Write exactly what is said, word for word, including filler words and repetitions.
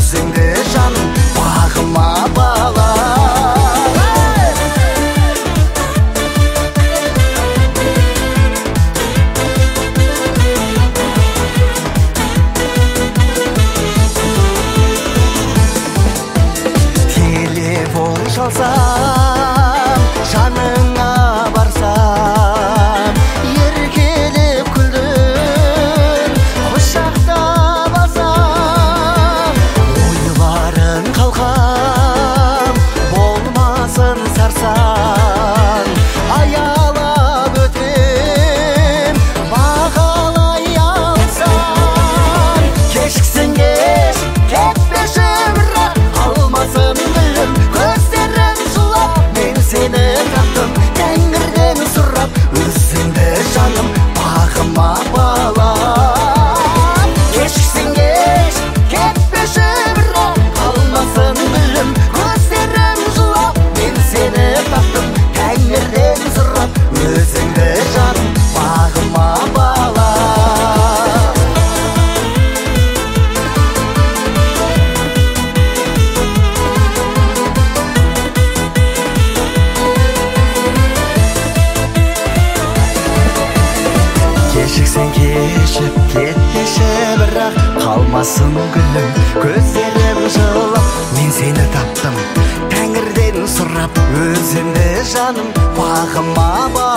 өзіңді жаным бағыма бала. Телефон шалсам, жаныңа барсам, еркелеп күлдің, құшақтап алсам, ойларың қалқам, болмасын сарсаң, аялап өтем, бағалай алсам. Кешкісін кеш, кетпеші бірақ, қалмасын гүлім, көздерің жылап, мен сені таптым, тәңірден сұрап, өзіңді жаным бағыма балам. Кешкісін кеш, кетпеші бірақ, қалмасын гүлім, көздерің жылап, мен сені таптым, тәңірден сұрап, өзіңді жаным бағыма балам. Кешіксен кешіп кетпеші бірақ, қалмасын гүлім, көздерім жылап, мен сені таптым, тәңірден сұрап, өзіңді жаным бағыма